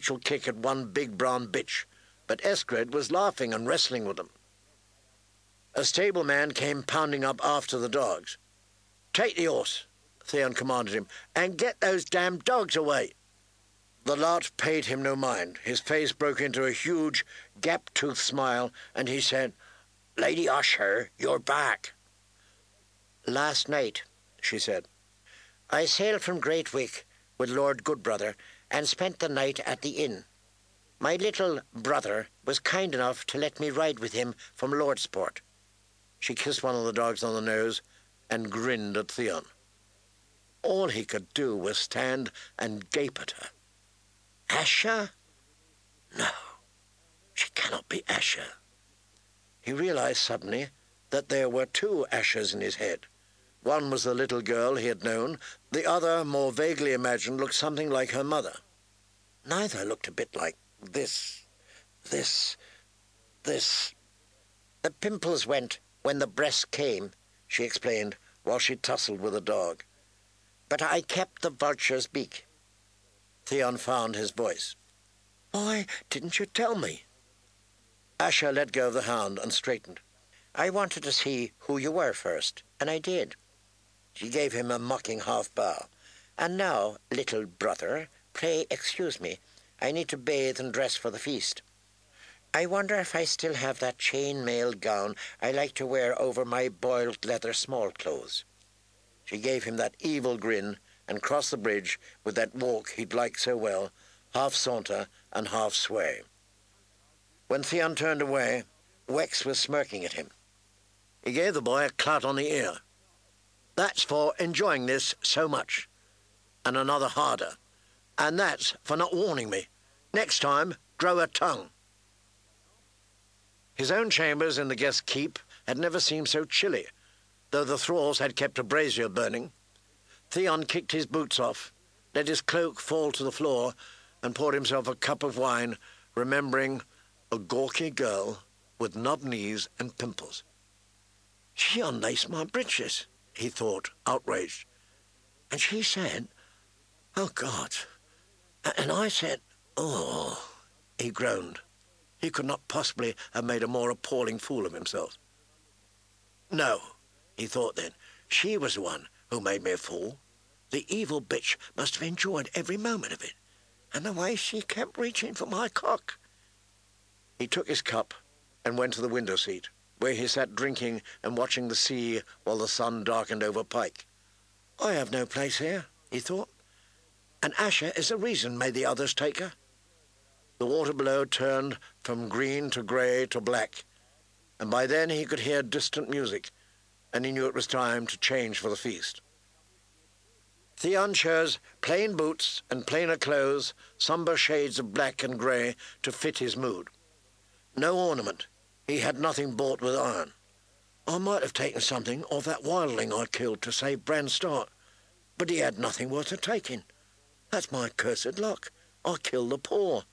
ineffectual kick at one big brown bitch, but Escred was laughing and wrestling with them. A stableman came pounding up after the dogs. "Take the horse," Theon commanded him, "and get those damned dogs away." The lot paid him no mind. His face broke into a huge, gap-toothed smile, and he said, "Lady Usher, you're back." "Last night," she said, "I sailed from Great Wick with Lord Goodbrother and spent the night at the inn. My little brother was kind enough to let me ride with him from Lordsport." She kissed one of the dogs on the nose and grinned at Theon. All he could do was stand and gape at her. Asher? No, she cannot be Asher. He realized suddenly that there were two Ashers in his head. One was the little girl he had known. The other, more vaguely imagined, looked something like her mother. Neither looked a bit like this. The pimples went when the breast came, she explained, while she tussled with a dog. But I kept the vulture's beak. Theon found his voice. "Why didn't you tell me?" Asher let go of the hound and straightened. "I wanted to see who you were first, and I did." She gave him a mocking half-bow. "And now, little brother, pray excuse me. I need to bathe and dress for the feast. I wonder if I still have that chain-mail gown I like to wear over my boiled leather small-clothes." She gave him that evil grin and crossed the bridge with that walk he'd liked so well, half saunter and half sway. When Theon turned away, Wex was smirking at him. He gave the boy a clout on the ear. "That's for enjoying this so much. And another harder. And that's for not warning me. Next time, grow a tongue." His own chambers in the guest keep had never seemed so chilly, though the thralls had kept a brazier burning. Theon kicked his boots off, let his cloak fall to the floor, and poured himself a cup of wine, remembering a gawky girl with knob knees and pimples. "She unlaced my breeches," he thought, outraged. "And she said, 'Oh, God.' And I said, 'Oh.'" He groaned. He could not possibly have made a more appalling fool of himself. "No," he thought then, "she was the one who made me a fool. The evil bitch must have enjoyed every moment of it. And the way she kept reaching for my cock." He took his cup and went to the window seat, where he sat drinking and watching the sea while the sun darkened over Pike. "I have no place here," he thought. "And Asher is the reason made the others take her." The water below turned from green to grey to black, and by then he could hear distant music, and he knew it was time to change for the feast. Theon chose plain boots and plainer clothes, sombre shades of black and grey to fit his mood. No ornament. He had nothing bought with iron. "I might have taken something of that wildling I killed to save Bran Stark, but he had nothing worth the taking. That's my cursed luck. I killed the poor."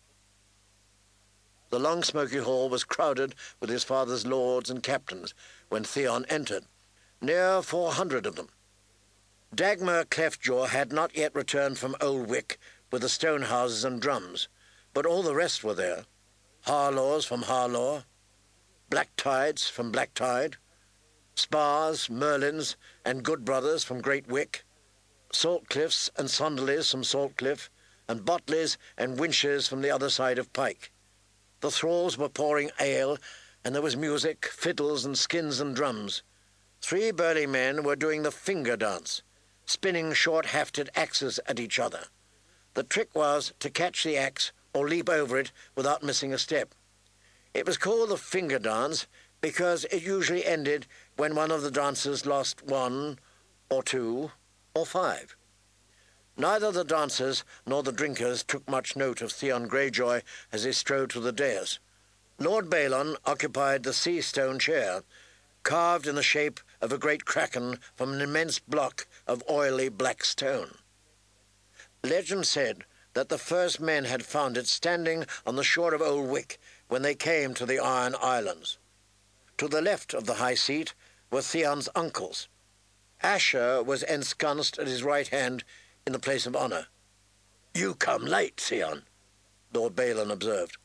The long smoky hall was crowded with his father's lords and captains when Theon entered, near 400 of them. Dagmar Cleftjaw had not yet returned from Old Wick with the stone houses and drums, but all the rest were there. Harlaws from Harlaw, Blacktides from Blacktide, Spars, Merlins, and Goodbrothers from Great Wick, Saltcliffs and Sonderleys from Saltcliff, and Botleys and Winches from the other side of Pike. The thralls were pouring ale, and there was music, fiddles and skins and drums. 3 burly men were doing the finger dance, spinning short-hafted axes at each other. The trick was to catch the axe or leap over it without missing a step. It was called the finger dance because it usually ended when one of the dancers lost 1 or 2 or 5. Neither the dancers nor the drinkers took much note of Theon Greyjoy as he strode to the dais. Lord Balon occupied the sea-stone chair, carved in the shape of a great kraken from an immense block of oily black stone. Legend said that the first men had found it standing on the shore of Old Wick when they came to the Iron Islands. To the left of the high seat were Theon's uncles. Asher was ensconced at his right hand in the place of honour. "You come late, Theon." Lord Balon observed.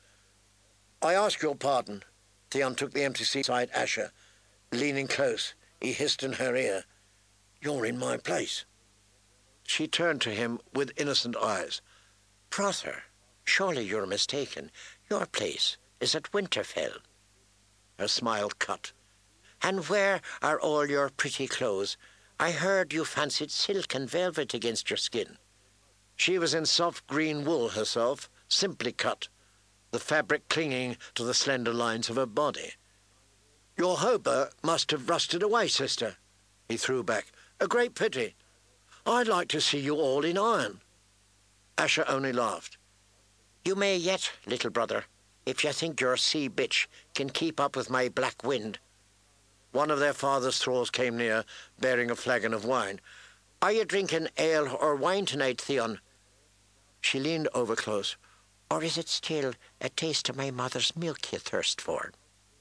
"I ask your pardon." Theon took the empty seat beside Asher. Leaning close, he hissed in her ear, "You're in my place." She turned to him with innocent eyes. "Brother, surely you're mistaken. Your place is at Winterfell." Her smile cut. "And where are all your pretty clothes? I heard you fancied silk and velvet against your skin." She was in soft green wool herself, simply cut, the fabric clinging to the slender lines of her body. "Your hauberk must have rusted away, sister," he threw back. "A great pity. I'd like to see you all in iron." Asher only laughed. "You may yet, little brother, if you think your sea bitch can keep up with my black wind." One of their father's thralls came near, bearing a flagon of wine. "Are you drinking ale or wine tonight, Theon?" She leaned over close. "Or is it still a taste of my mother's milk you thirst for?"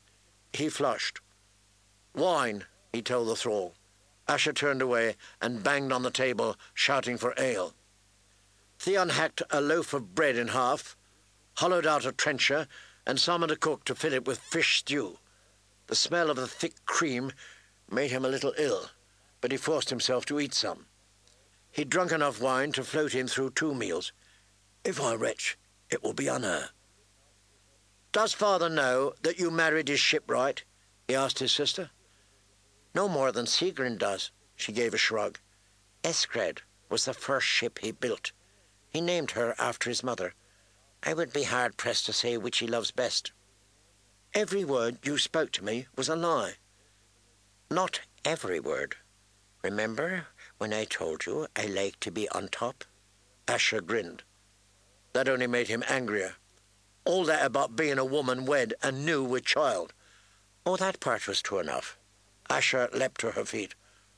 He flushed. "Wine," he told the thrall. Asher turned away and banged on the table, shouting for ale. Theon hacked a loaf of bread in half, hollowed out a trencher, and summoned a cook to fill it with fish stew. The smell of the thick cream made him a little ill, but he forced himself to eat some. He'd drunk enough wine to float him through 2 meals. "If I retch, it will be on her." "Does father know that you married his shipwright?" he asked his sister. "No more than Sigrun does," she gave a shrug. "Eskred was the first ship he built. He named her after his mother. I would be hard-pressed to say which he loves best." "Every word you spoke to me was a lie." "Not every word. Remember when I told you I liked to be on top?" Asher grinned. That only made him angrier. All that about being a woman wed and new with child. "Oh, that part was true enough." Asher leapt to her feet.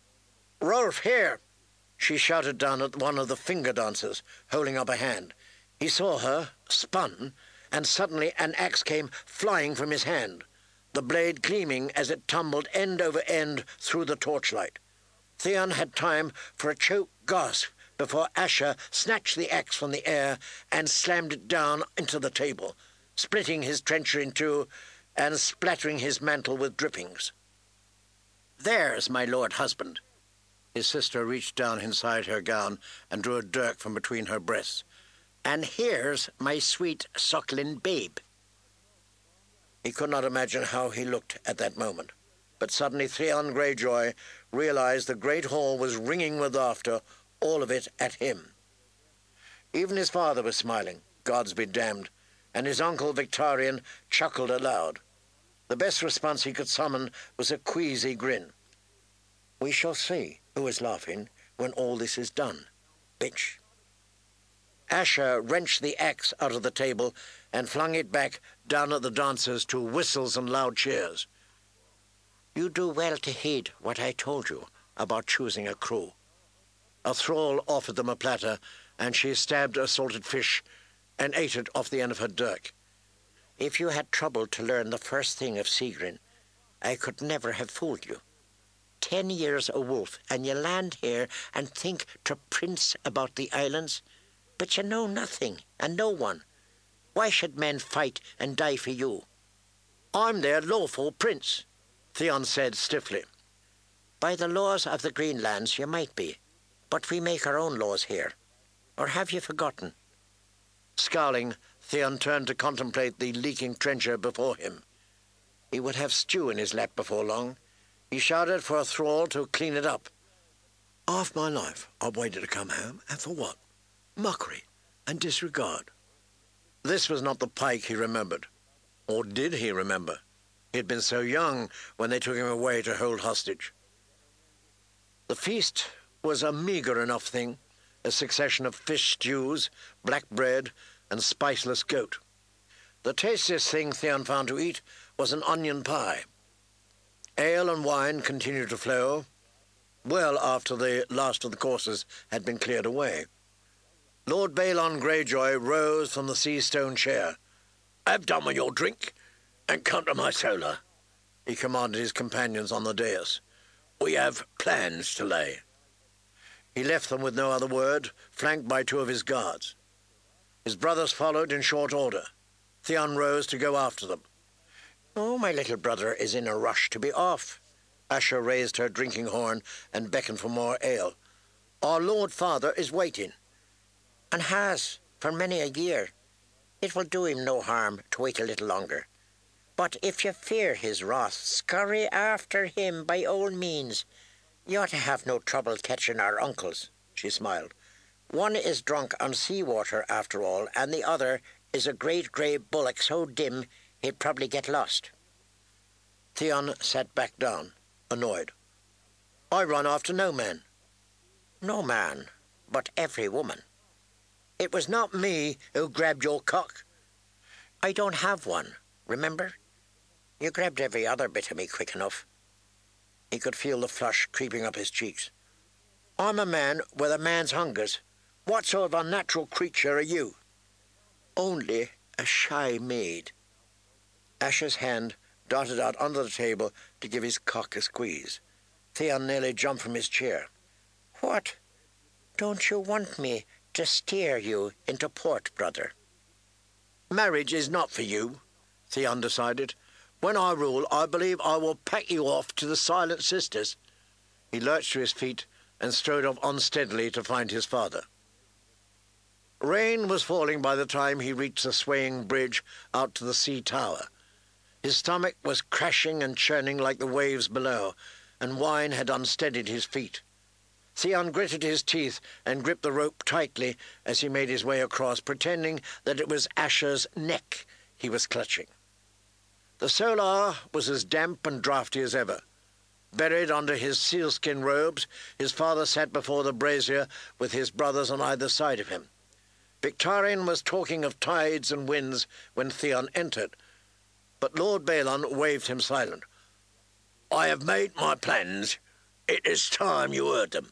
"Rolf, here!" She shouted down at one of the finger dancers, holding up a hand. He saw her, spun, and suddenly an axe came flying from his hand, the blade gleaming as it tumbled end over end through the torchlight. Theon had time for a choked gasp before Asher snatched the axe from the air and slammed it down into the table, splitting his trencher in two and splattering his mantle with drippings. "There's my lord husband." His sister reached down inside her gown and drew a dirk from between her breasts. "And here's my sweet suckling babe." He could not imagine how he looked at that moment, but suddenly Theon Greyjoy realized the great hall was ringing with laughter, all of it at him. Even his father was smiling, gods be damned, and his uncle Victarion chuckled aloud. The best response he could summon was a queasy grin. "We shall see who is laughing when all this is done, bitch." Asher wrenched the axe out of the table and flung it back down at the dancers to whistles and loud cheers. "You do well to heed what I told you about choosing a crew." A thrall offered them a platter, and she stabbed a salted fish and ate it off the end of her dirk. "If you had troubled to learn the first thing of Sigrun, I could never have fooled you. 10 years a wolf, and you land here and think to prince about the islands, but you know nothing and no one. Why should men fight and die for you?" "I'm their lawful prince," Theon said stiffly. "By the laws of the Greenlands you might be, but we make our own laws here. Or have you forgotten?" Scowling, Theon turned to contemplate the leaking trencher before him. He would have stew in his lap before long. He shouted for a thrall to clean it up. "Half my life I've waited to come home, and for what? Mockery and disregard." This was not the Pike he remembered. Or did he remember? He had been so young when they took him away to hold hostage. The feast was a meagre enough thing, a succession of fish stews, black bread, and spiceless goat. The tastiest thing Theon found to eat was an onion pie. Ale and wine continued to flow, well after the last of the courses had been cleared away. Lord Balon Greyjoy rose from the sea-stone chair. "Have done with your drink, and come to my solar," he commanded his companions on the dais. "We have plans to lay." He left them with no other word, flanked by 2 of his guards. His brothers followed in short order. Theon rose to go after them. "Oh, my little brother is in a rush to be off." Asher raised her drinking horn and beckoned for more ale. "Our Lord Father is waiting." "And has, for many a year. It will do him no harm to wait a little longer. But if you fear his wrath, scurry after him by all means. You ought to have no trouble catching our uncles," she smiled. "One is drunk on seawater, after all, and the other is a great grey bullock so dim he'd probably get lost." Theon sat back down, annoyed. "I run after no man." "No man, but every woman. It was not me who grabbed your cock." "I don't have one, remember? You grabbed every other bit of me quick enough." He could feel the flush creeping up his cheeks. "I'm a man with a man's hungers. What sort of unnatural creature are you?" "Only a shy maid." Asher's hand darted out under the table to give his cock a squeeze. Theon nearly jumped from his chair. "What? Don't you want me to steer you into port, brother?" "Marriage is not for you," Theon decided. "When I rule, I believe I will pack you off to the Silent Sisters." He lurched to his feet and strode off unsteadily to find his father. Rain was falling by the time he reached the swaying bridge out to the sea tower. His stomach was crashing and churning like the waves below, and wine had unsteadied his feet. Theon gritted his teeth and gripped the rope tightly as he made his way across, pretending that it was Asher's neck he was clutching. The Solar was as damp and draughty as ever. Buried under his sealskin robes, his father sat before the brazier with his brothers on either side of him. Victarion was talking of tides and winds when Theon entered, but Lord Balon waved him silent. "I have made my plans. It is time you heard them."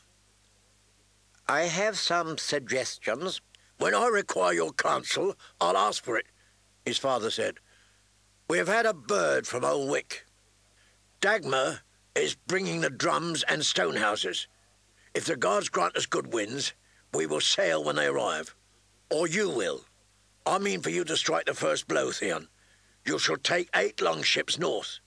"I have some suggestions." "When I require your counsel, I'll ask for it," his father said. "We have had a bird from Old Wick. Dagmar is bringing the drums and stone houses. If the gods grant us good winds, we will sail when they arrive. Or you will. I mean for you to strike the first blow, Theon. You shall take 8 longships north."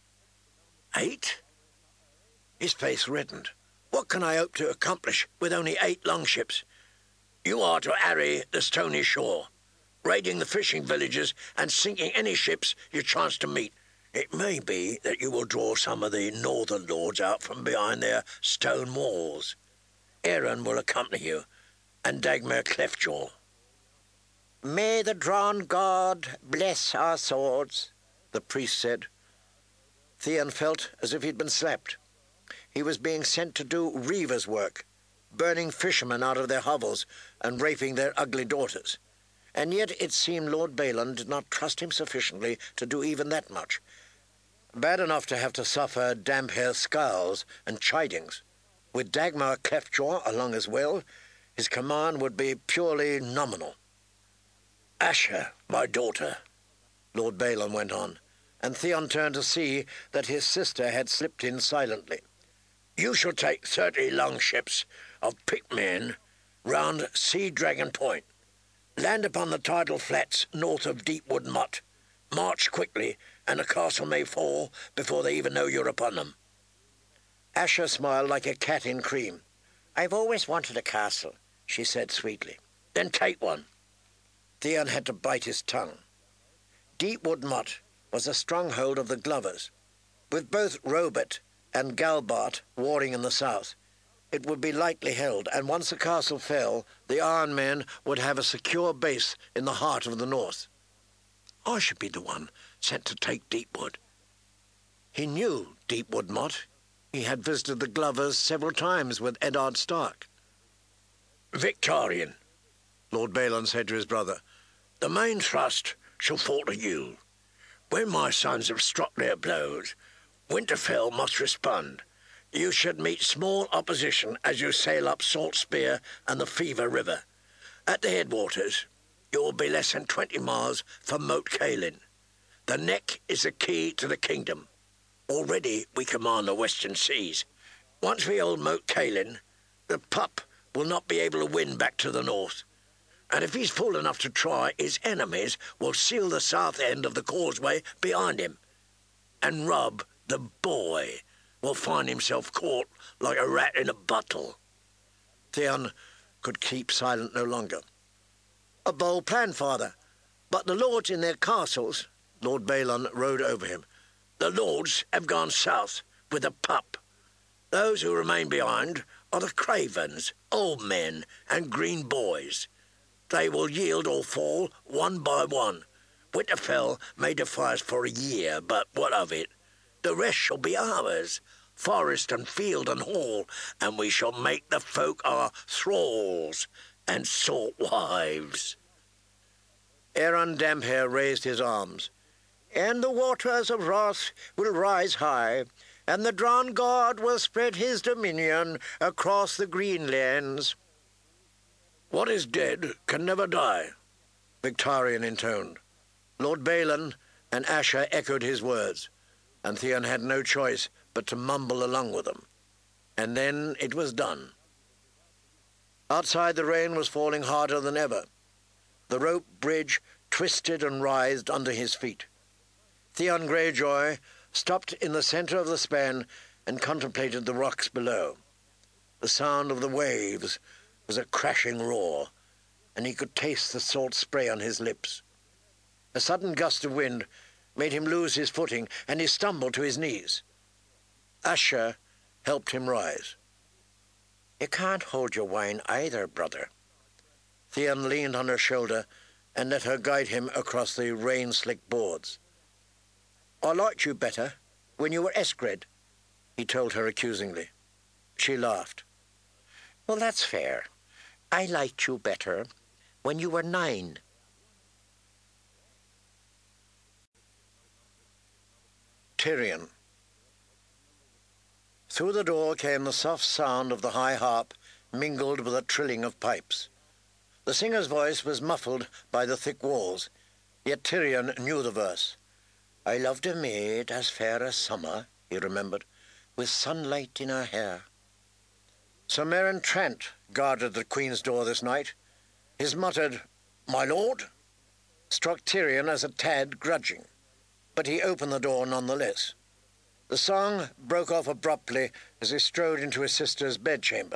8? His face reddened. "What can I hope to accomplish with only 8 longships?" "You are to harry the stony shore, raiding the fishing villages and sinking any ships you chance to meet. It may be that you will draw some of the northern lords out from behind their stone walls. Aaron will accompany you, and Dagmar Cleftjaw." "May the drawn god bless our swords," the priest said. Theon felt as if he'd been slapped. He was being sent to do reaver's work, burning fishermen out of their hovels and raping their ugly daughters. And yet it seemed Lord Balon did not trust him sufficiently to do even that much. Bad enough to have to suffer damp-hair scowls and chidings. With Dagmar Cleftjaw along as well, his command would be purely nominal. "Asher, my daughter," Lord Balon went on, and Theon turned to see that his sister had slipped in silently. "You shall take 30 longships of picked men round Sea Dragon Point. Land upon the tidal flats north of Deepwood Motte. March quickly, and the castle may fall before they even know you're upon them." Asher smiled like a cat in cream. "I've always wanted a castle," she said sweetly. "Then take one." Theon had to bite his tongue. Deepwood Motte was a stronghold of the Glovers. With both Robert and Galbart warring in the south, it would be lightly held, and once the castle fell, the Iron Men would have a secure base in the heart of the north. I should be the one sent to take Deepwood. He knew Deepwood Motte. He had visited the Glovers several times with Eddard Stark. "Victarion," Lord Balon said to his brother, "the main thrust shall fall to you. When my sons have struck their blows, Winterfell must respond. You should meet small opposition as you sail up Salt Spear and the Fever River. At the headwaters, you will be less than 20 miles from Moat Cailin. The neck is the key to the kingdom. Already we command the western seas. Once we hold Moat Cailin, the pup will not be able to win back to the north. And if he's fool enough to try, his enemies will seal the south end of the causeway behind him. And Rob, the boy, will find himself caught like a rat in a bottle." Theon could keep silent no longer. "A bold plan, father. But the lords in their castles—" Lord Balon rode over him. "The lords have gone south with a pup. Those who remain behind are the cravens, old men, and green boys. They will yield or fall one by one. Winterfell may defy us for a year, but what of it? The rest shall be ours, forest and field and hall, and we shall make the folk our thralls and salt wives." Aeron Damphair raised his arms. "And the waters of wrath will rise high, and the drowned god will spread his dominion across the Greenlands." "What is dead can never die," Victarion intoned. Lord Balon and Asher echoed his words, and Theon had no choice but to mumble along with them. And then it was done. Outside, the rain was falling harder than ever. The rope bridge twisted and writhed under his feet. Theon Greyjoy stopped in the centre of the span and contemplated the rocks below. The sound of the waves was a crashing roar, and he could taste the salt spray on his lips. A sudden gust of wind made him lose his footing, and he stumbled to his knees. Asher helped him rise. "You can't hold your wine either, brother." Theon leaned on her shoulder and let her guide him across the rain-slicked boards. "I liked you better when you were Escred," he told her accusingly. She laughed. "Well, that's fair. I liked you better when you were 9. Tyrion. Through the door came the soft sound of the high harp, mingled with a trilling of pipes. The singer's voice was muffled by the thick walls, yet Tyrion knew the verse. "I loved a maid as fair as summer," he remembered, "with sunlight in her hair." Sir Meryn Trant guarded the Queen's door this night. His muttered, "My lord," struck Tyrion as a tad grudging, but he opened the door nonetheless. The song broke off abruptly as he strode into his sister's bedchamber.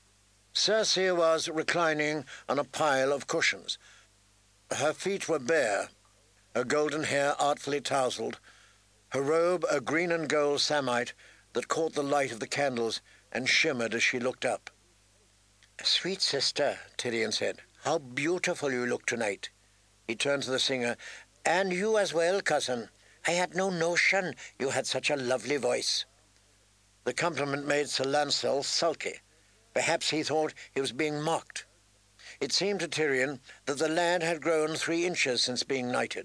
Cersei was reclining on a pile of cushions. Her feet were bare, her golden hair artfully tousled, her robe a green and gold samite that caught the light of the candles and shimmered as she looked up. "Sweet sister," Tyrion said, "how beautiful you look tonight." He turned to the singer. "And you as well, cousin. I had no notion you had such a lovely voice." The compliment made Sir Lancel sulky. Perhaps he thought he was being mocked. It seemed to Tyrion that the lad had grown 3 inches since being knighted.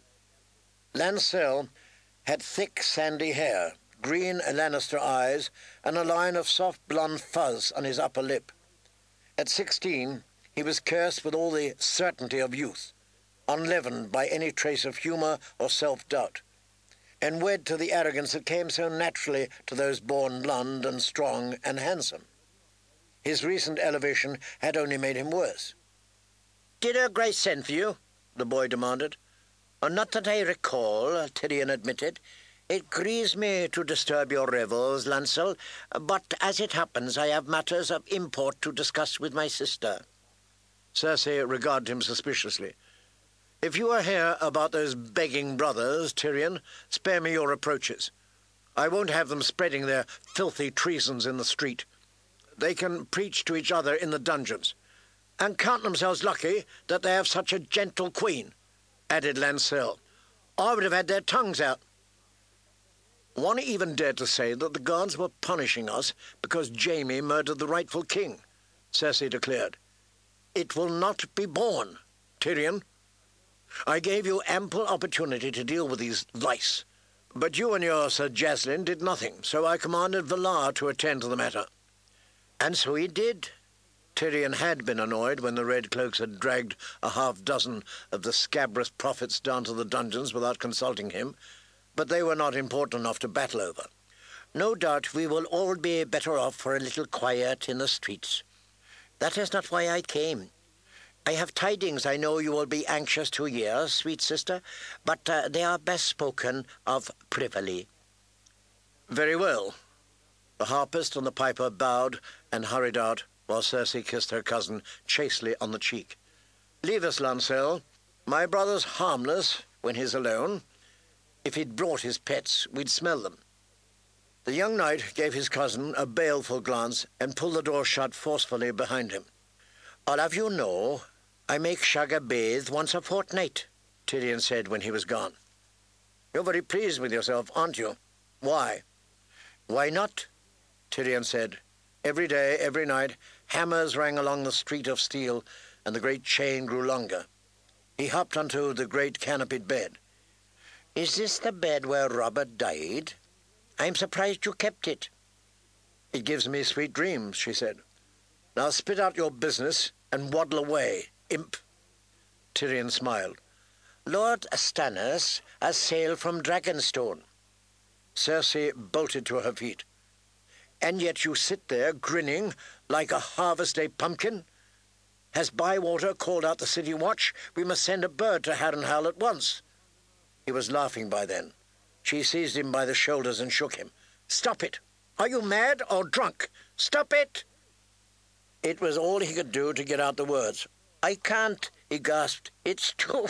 Lancel had thick sandy hair, green Lannister eyes, and a line of soft blonde fuzz on his upper lip. At 16, he was cursed with all the certainty of youth, unleavened by any trace of humour or self-doubt, and wed to the arrogance that came so naturally to those born blonde and strong and handsome. His recent elevation had only made him worse. "Did her Grace send for you?" the boy demanded. "Not that I recall," Tyrion admitted. "It grieves me to disturb your revels, Lancel, but as it happens I have matters of import to discuss with my sister." Cersei regarded him suspiciously. "If you are here about those begging brothers, Tyrion, spare me your reproaches. I won't have them spreading their filthy treasons in the street. They can preach to each other in the dungeons, and count themselves lucky that they have such a gentle queen," added Lancel. "I would have had their tongues out." "One even dared to say that the gods were punishing us because Jaime murdered the rightful king," Cersei declared. "It will not be borne, Tyrion. I gave you ample opportunity to deal with these lice, but you and your Sir Jaslyn did nothing, so I commanded Valar to attend to the matter." "And so he did." Tyrion had been annoyed when the Red Cloaks had dragged a half-dozen of the scabrous prophets down to the dungeons without consulting him, but they were not important enough to battle over. "No doubt we will all be better off for a little quiet in the streets. That is not why I came. I have tidings I know you will be anxious to hear, sweet sister, but they are best spoken of privily. Very well. The harpist and the piper bowed and hurried out, while Circe kissed her cousin chastely on the cheek. Leave us, Lancel. My brother's harmless when he's alone. If he'd brought his pets, we'd smell them. The young knight gave his cousin a baleful glance and pulled the door shut forcefully behind him. I'll have you know, I make Shagga bathe once a fortnight, Tyrion said when he was gone. You're very pleased with yourself, aren't you? Why? Why not? Tyrion said. Every day, every night, hammers rang along the street of steel, and the great chain grew longer. He hopped onto the great canopied bed. Is this the bed where Robert died? I'm surprised you kept it. It gives me sweet dreams, she said. Now spit out your business and waddle away, imp. Tyrion smiled. Lord Stannis has sailed from Dragonstone. Circe bolted to her feet. And yet you sit there grinning like a Harvest Day pumpkin? Has Bywater called out the city watch? We must send a bird to Harrenhal at once. He was laughing by then. She seized him by the shoulders and shook him. Stop it! Are you mad or drunk? Stop it! It was all he could do to get out the words. I can't, he gasped. It's too...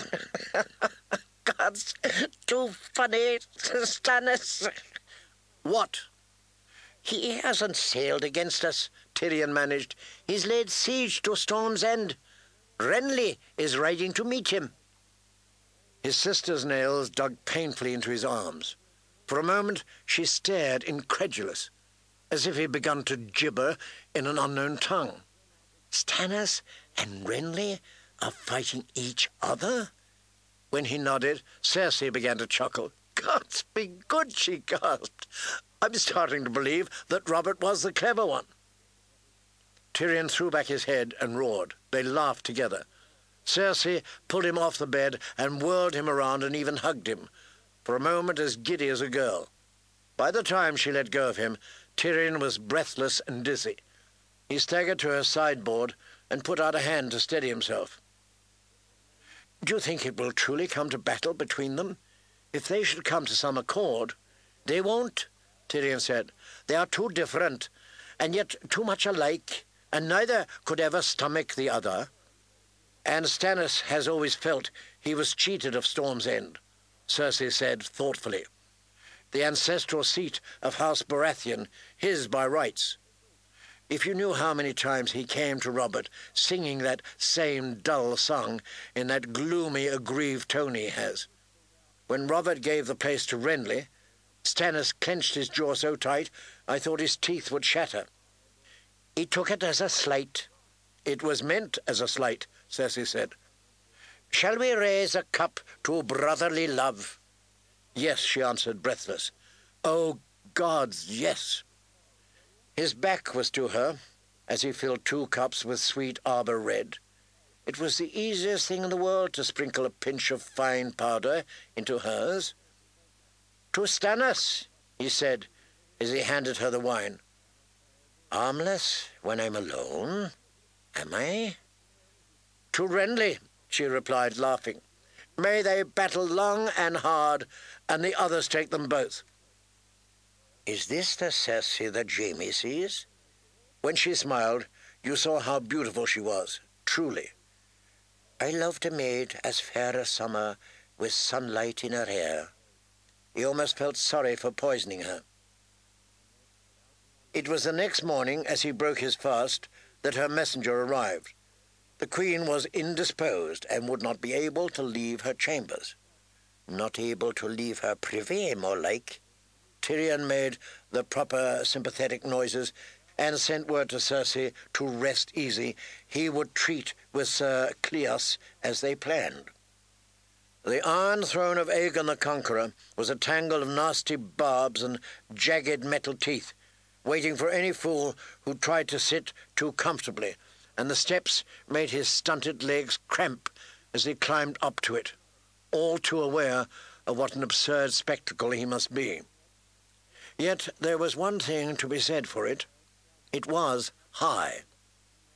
God's too funny, Stannis. What? He hasn't sailed against us, Tyrion managed. He's laid siege to Storm's End. Renly is riding to meet him. His sister's nails dug painfully into his arms. For a moment she stared incredulous, as if he had begun to gibber in an unknown tongue. Stannis and Renly are fighting each other? When he nodded, Circe began to chuckle. Gods be good, she gasped. I'm starting to believe that Robert was the clever one. Tyrion threw back his head and roared. They laughed together. Circe pulled him off the bed and whirled him around and even hugged him, for a moment as giddy as a girl. By the time she let go of him, Tyrion was breathless and dizzy. He staggered to her sideboard and put out a hand to steady himself. Do you think it will truly come to battle between them? If they should come to some accord... They won't, Tyrion said. They are too different, and yet too much alike, and neither could ever stomach the other. And Stannis has always felt he was cheated of Storm's End, Circe said thoughtfully. The ancestral seat of House Baratheon, his by rights. If you knew how many times he came to Robert singing that same dull song in that gloomy, aggrieved tone he has. When Robert gave the place to Renly, Stannis clenched his jaw so tight I thought his teeth would shatter. He took it as a slight. It was meant as a slight, Cersei said. Shall we raise a cup to brotherly love? Yes, she answered, breathless. Oh, gods, yes. His back was to her, as he filled 2 cups with sweet arbor red. It was the easiest thing in the world to sprinkle a pinch of fine powder into hers. To Stannis, he said, as he handed her the wine. Armless when I'm alone, am I? To Renly, she replied, laughing. May they battle long and hard, and the others take them both. Is this the Circe that Jaime sees? When she smiled, you saw how beautiful she was, truly. I loved a maid as fair as summer, with sunlight in her hair. He almost felt sorry for poisoning her. It was the next morning, as he broke his fast, that her messenger arrived. The queen was indisposed and would not be able to leave her chambers. Not able to leave her privy, more like. Tyrion made the proper sympathetic noises and sent word to Circe to rest easy. He would treat with Sir Cleos as they planned. The iron throne of Aegon the Conqueror was a tangle of nasty barbs and jagged metal teeth, waiting for any fool who tried to sit too comfortably, and the steps made his stunted legs cramp as he climbed up to it, all too aware of what an absurd spectacle he must be. Yet there was one thing to be said for it. It was high.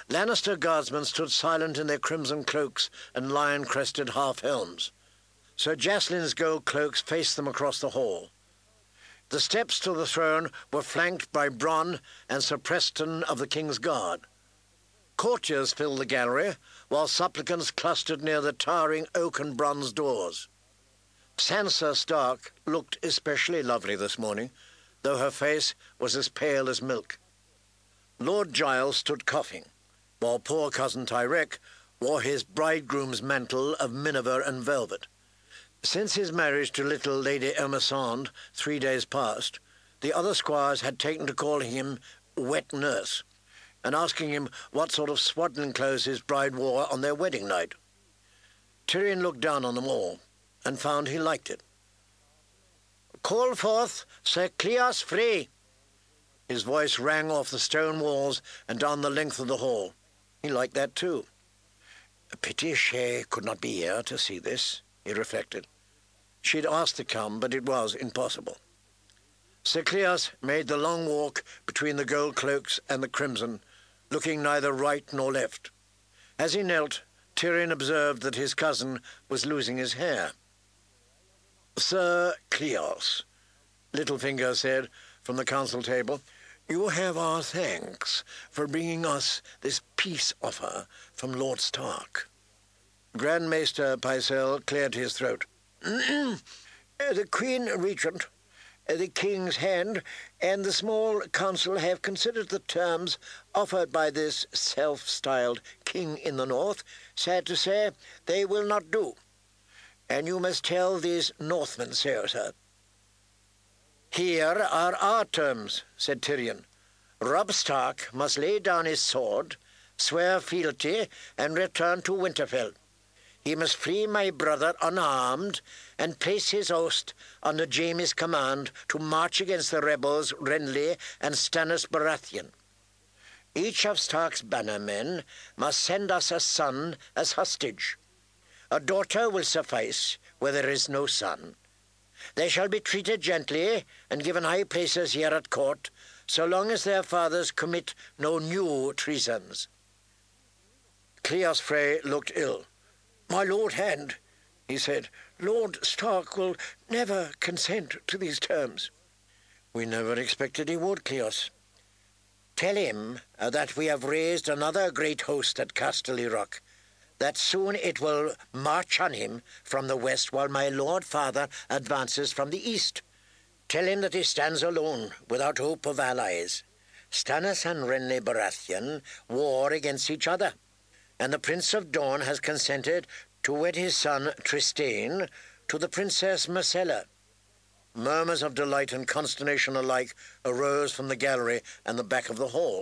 Lannister guardsmen stood silent in their crimson cloaks and lion-crested half-helms. Sir Jacelin's gold cloaks faced them across the hall. The steps to the throne were flanked by Bronn and Sir Preston of the King's Guard. Courtiers filled the gallery, while supplicants clustered near the towering oak and bronze doors. Sansa Stark looked especially lovely this morning, though her face was as pale as milk. Lord Giles stood coughing, while poor cousin Tyrek wore his bridegroom's mantle of miniver and velvet. Since his marriage to little Lady Ermesinde 3 days past, the other squires had taken to calling him wet nurse, and asking him what sort of swaddling clothes his bride wore on their wedding night. Tyrion looked down on them all, and found he liked it. "Call forth Sir Cleos Frey." His voice rang off the stone walls and down the length of the hall. He liked that too. A pity Shay could not be here to see this, he reflected. She'd asked to come, but it was impossible. Sir Cleos made the long walk between the gold cloaks and the crimson, looking neither right nor left. As he knelt, Tyrion observed that his cousin was losing his hair. "Sir Cleos," Littlefinger said from the council table, "you have our thanks for bringing us this peace offer from Lord Stark." Grand Maester Pycelle cleared his throat. "The Queen Regent, the King's Hand, and the small council have considered the terms offered by this self-styled King in the North. Sad to say, they will not do. And you must tell these Northmen so, sir." "Here are our terms," said Tyrion. "Robb Stark must lay down his sword, swear fealty, and return to Winterfell. He must free my brother unarmed and place his host under Jaime's command to march against the rebels Renly and Stannis Baratheon. Each of Stark's bannermen must send us a son as hostage. A daughter will suffice where there is no son. They shall be treated gently and given high places here at court, so long as their fathers commit no new treasons." Cleos Frey looked ill. "My Lord Hand," he said, "Lord Stark will never consent to these terms." "We never expected he would, Cleos." "Tell him that we have raised another great host at Casterly Rock, that soon it will march on him from the west while my Lord Father advances from the east. Tell him that he stands alone, without hope of allies. Stannis and Renly Baratheon war against each other, and the Prince of Dorne has consented to wed his son Trystane to the Princess Myrcella." Murmurs of delight and consternation alike arose from the gallery and the back of the hall.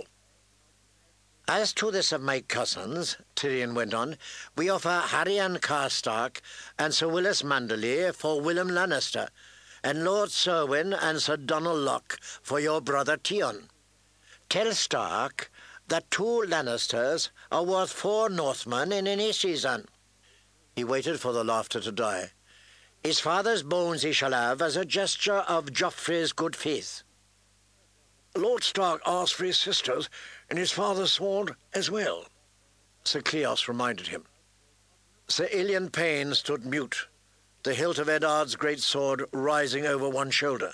"As to this of my cousins," Tyrion went on, "we offer Harrion Karstark and Sir Willis Manderly for Willem Lannister, and Lord Serwyn and Sir Donald Locke for your brother Tion. Tell Stark that 2 Lannisters are worth 4 Northmen in any season." He waited for the laughter to die. "His father's bones he shall have as a gesture of Joffrey's good faith." "Lord Stark asked for his sisters and his father's sword as well," Sir Cleos reminded him. Sir Ilyn Payne stood mute, the hilt of Eddard's great sword rising over one shoulder.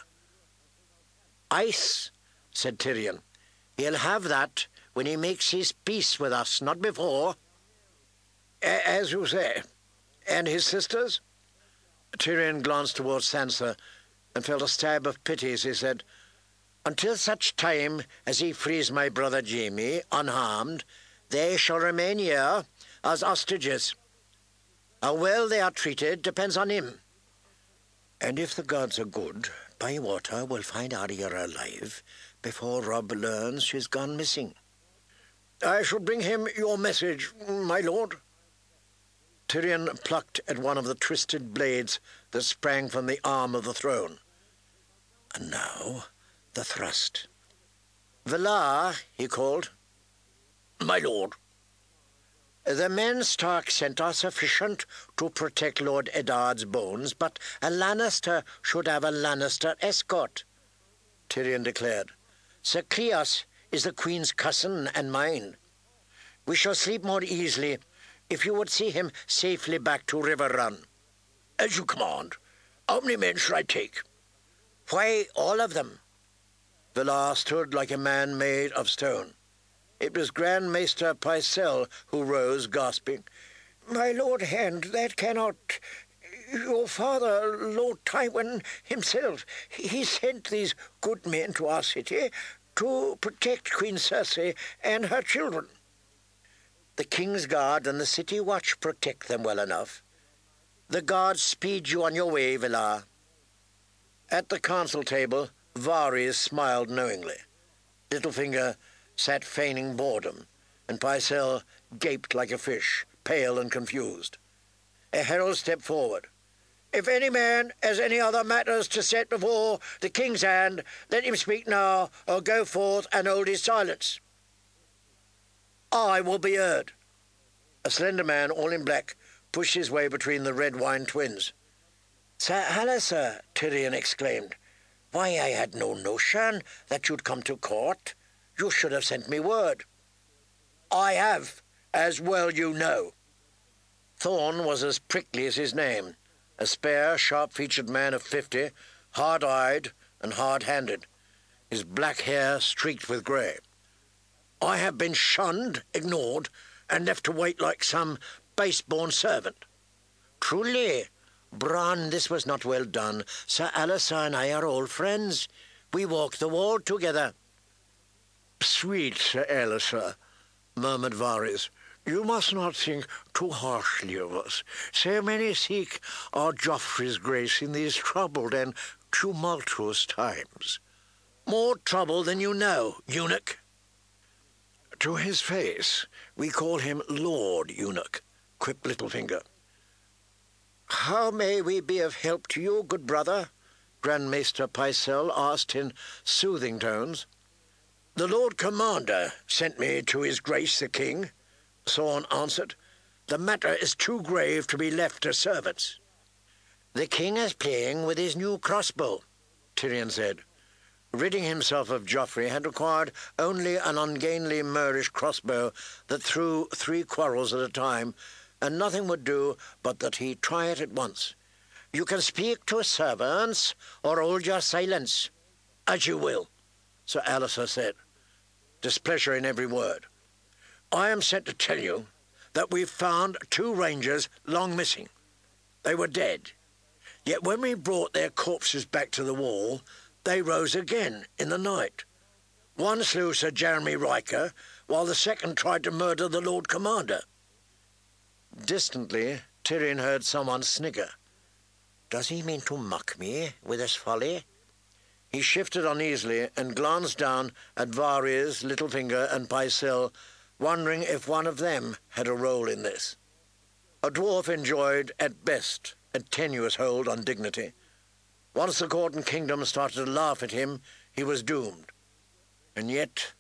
"Ice," said Tyrion. "He'll have that when he makes his peace with us, not before." "As you say. And his sisters?" Tyrion glanced towards Sansa and felt a stab of pity as he said, "Until such time as he frees my brother Jaime unharmed, they shall remain here as hostages. How well they are treated depends on him. And if the gods are good, Bywater will find Arya alive before Robb learns she's gone missing." "I shall bring him your message, my lord." Tyrion plucked at one of the twisted blades that sprang from the arm of the throne. "And now, the thrust." "Valar," he called. "My lord." "The men Stark sent are sufficient to protect Lord Eddard's bones, but a Lannister should have a Lannister escort," Tyrion declared. "Sir Cleos is the Queen's cousin and mine." We shall sleep more easily if you would see him safely back to River Run. As you command. How many men should I take? Why, all of them. Villar stood like a man made of stone. It was Grand Maester Pycelle who rose, gasping. My Lord Hand, that cannot... Your father, Lord Tywin himself, he sent these good men to our city to protect Queen Cersei and her children. The King's Guard and the City Watch protect them well enough. The guards speed you on your way, Villar. At the council table, Varys smiled knowingly. Littlefinger sat feigning boredom, and Pycelle gaped like a fish, pale and confused. A herald stepped forward. If any man has any other matters to set before the King's Hand, let him speak now, or go forth and hold his silence. I will be heard. A slender man, all in black, pushed his way between the red wine twins. Sir Alliser, Tyrion exclaimed. Why, I had no notion that you'd come to court. You should have sent me word. I have, as well you know. Thorne was as prickly as his name, a spare, sharp-featured man of 50, hard-eyed and hard-handed, his black hair streaked with grey. I have been shunned, ignored, and left to wait like some base-born servant. Truly, Bronn, this was not well done. Sir Alliser and I are old friends. We walk the wall together. Sweet Sir Alliser, murmured Varys, you must not think too harshly of us. So many seek our Joffrey's grace in these troubled and tumultuous times. More trouble than you know, eunuch. To his face, we call him Lord Eunuch, quipped Littlefinger. How may we be of help to you, good brother? Grand Maester Pycelle asked in soothing tones. The Lord Commander sent me to his grace the King, Thorne answered. The matter is too grave to be left to servants. The King is playing with his new crossbow, Tyrion said. Ridding himself of Joffrey had required only an ungainly Moorish crossbow that threw 3 quarrels at a time, and nothing would do but that he try it at once. You can speak to servants, or hold your silence. As you will, Sir Alliser said, displeasure in every word. I am sent to tell you that we've found 2 rangers long missing. They were dead, yet when we brought their corpses back to the wall, they rose again in the night. One slew Sir Jeremy Riker, while the second tried to murder the Lord Commander. Distantly, Tyrion heard someone snigger. Does he mean to mock me with his folly? He shifted uneasily and glanced down at Varys, Littlefinger, and Pycelle, wondering if one of them had a role in this. A dwarf enjoyed, at best, a tenuous hold on dignity. Once the court and kingdom started to laugh at him, he was doomed. And yet...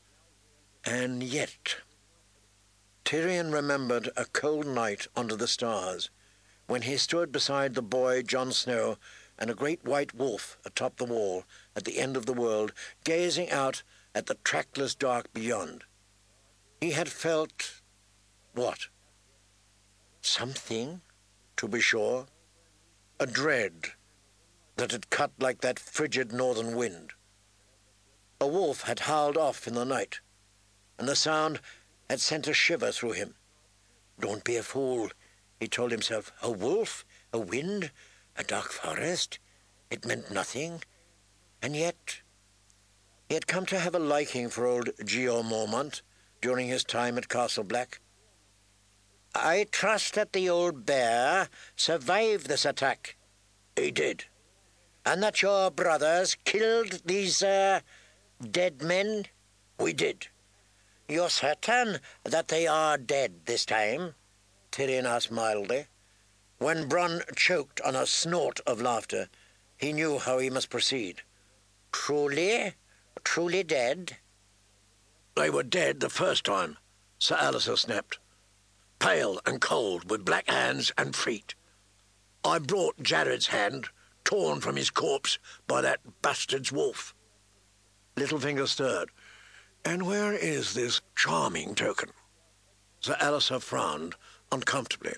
Tyrion remembered a cold night under the stars, when he stood beside the boy Jon Snow and a great white wolf atop the wall at the end of the world, gazing out at the trackless dark beyond. He had felt... what? Something, to be sure. A dread that had cut like that frigid northern wind. A wolf had howled off in the night, and the sound had sent a shiver through him. Don't be a fool, he told himself. A wolf, a wind, a dark forest. It meant nothing. And yet he had come to have a liking for old Jeor Mormont during his time at Castle Black. I trust that the old bear survived this attack. He did. And that your brothers killed these, dead men? We did. You're certain that they are dead this time? Tyrion asked mildly. When Bronn choked on a snort of laughter, he knew how he must proceed. Truly? Truly dead? They were dead the first time, Sir Alliser snapped. Pale and cold, with black hands and feet. I brought Jared's hand, torn from his corpse by that bastard's wolf. Littlefinger stirred. And where is this charming token? Sir Alistair frowned uncomfortably.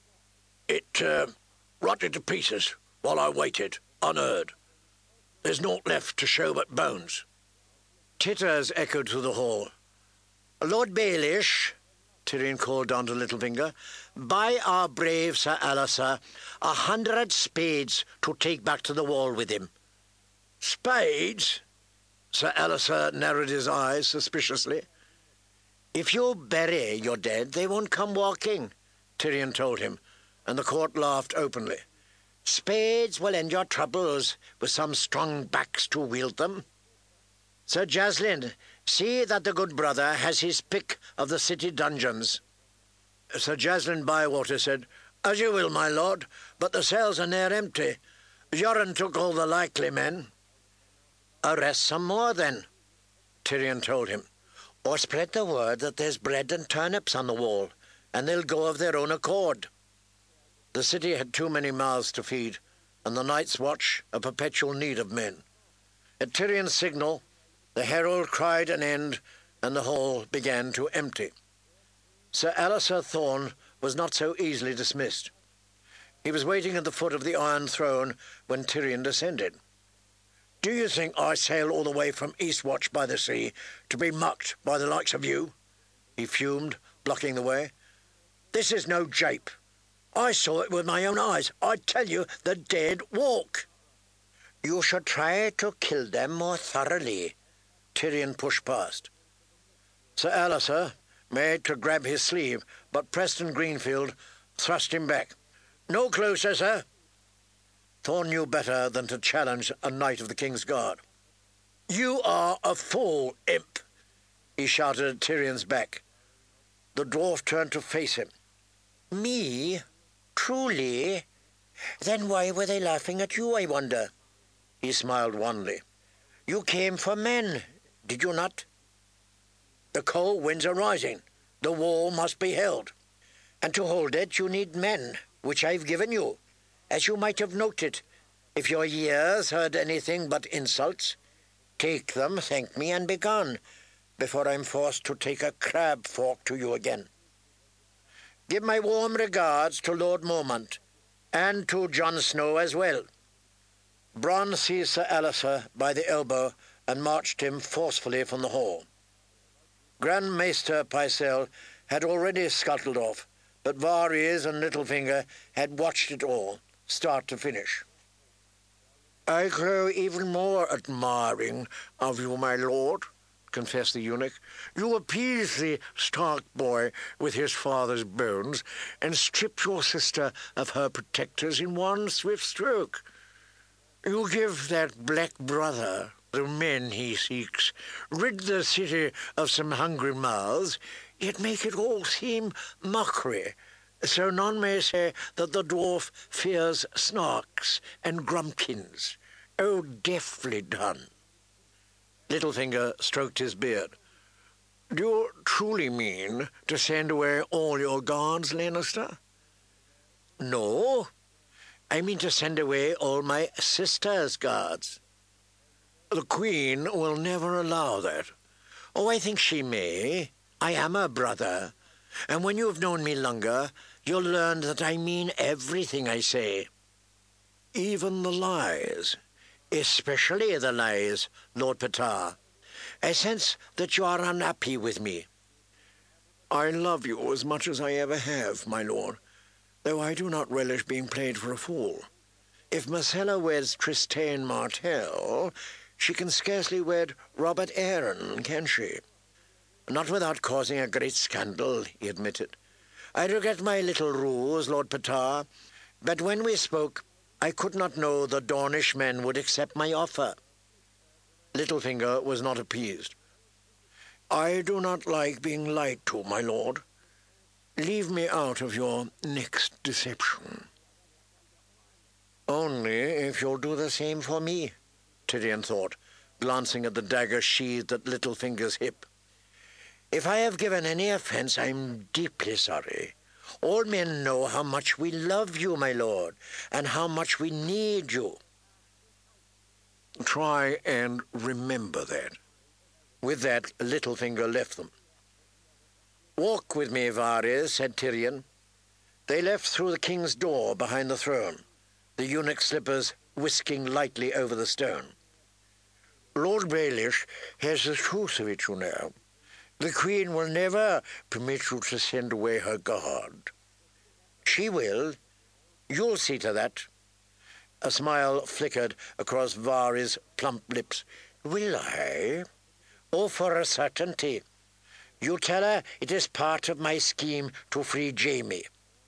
It rotted to pieces while I waited, unheard. There's naught left to show but bones. Titters echoed through the hall. Lord Baelish, Tyrion called down to Littlefinger, buy our brave Sir Alistair 100 spades to take back to the wall with him. Spades? Sir Alistair narrowed his eyes suspiciously. If you bury your dead, they won't come walking, Tyrion told him, and the court laughed openly. Spades will end your troubles with some strong backs to wield them. Sir Jaslyn, see that the good brother has his pick of the city dungeons. Sir Jaslyn Bywater said, As you will, my lord, but the cells are near empty. Yoren took all the likely men. Arrest some more, then, Tyrion told him, or spread the word that there's bread and turnips on the wall, and they'll go of their own accord. The city had too many mouths to feed, and the Night's Watch a perpetual need of men. At Tyrion's signal, the herald cried an end, and the hall began to empty. Sir Alistair Thorne was not so easily dismissed. He was waiting at the foot of the Iron Throne when Tyrion descended. Do you think I sail all the way from Eastwatch by the sea to be mucked by the likes of you? He fumed, blocking the way. This is no jape. I saw it with my own eyes. I tell you, the dead walk. You should try to kill them more thoroughly. Tyrion pushed past. Sir Alistair made to grab his sleeve, but Preston Greenfield thrust him back. No closer, sir. Thorne knew better than to challenge a knight of the King's Guard. You are a fool, imp, he shouted at Tyrion's back. The dwarf turned to face him. Me? Truly? Then why were they laughing at you, I wonder? He smiled wanly. You came for men, did you not? The cold winds are rising. The wall must be held. And to hold it you need men, which I've given you, as you might have noted. If your ears heard anything but insults, take them, thank me, and be gone, before I'm forced to take a crab fork to you again. Give my warm regards to Lord Mormont, and to Jon Snow as well. Bronn seized Sir Alistair by the elbow and marched him forcefully from the hall. Grand Maester Pycelle had already scuttled off, but Varys and Littlefinger had watched it all, start to finish. I grow even more admiring of you, my lord, confessed the eunuch. You appeased the Stark boy with his father's bones, and stripped your sister of her protectors in one swift stroke. You give that black brother the men he seeks, rid the city of some hungry mouths, yet make it all seem mockery, so none may say that the dwarf fears snarks and grumpkins. Oh, deftly done. Littlefinger stroked his beard. Do you truly mean to send away all your guards, Lannister? No, I mean to send away all my sister's guards. The Queen will never allow that. Oh, I think she may. I am her brother, and when you have known me longer, you'll learn that I mean everything I say. Even the lies. Especially the lies, Lord Petar. I sense that you are unhappy with me. I love you as much as I ever have, my lord, though I do not relish being played for a fool. If Myrcella weds Trystane Martell, she can scarcely wed Robert Arryn, can she? Not without causing a great scandal, he admitted. I regret my little ruse, Lord Petar, but when we spoke, I could not know the Dornish men would accept my offer. Littlefinger was not appeased. I do not like being lied to, my lord. Leave me out of your next deception. Only if you'll do the same for me, Tyrion thought, glancing at the dagger sheathed at Littlefinger's hip. If I have given any offence, I'm deeply sorry. All men know how much we love you, my lord, and how much we need you. Try and remember that. With that, Littlefinger left them. "Walk with me, Varys," said Tyrion. They left through the king's door behind the throne, the eunuch's slippers whisking lightly over the stone. "Lord Baelish has the truth of it, you know. The Queen will never permit you to send away her guard." "She will. You'll see to that." A smile flickered across Varys' plump lips. "Will I?" "Oh, for a certainty. You tell her it is part of my scheme to free Jaime."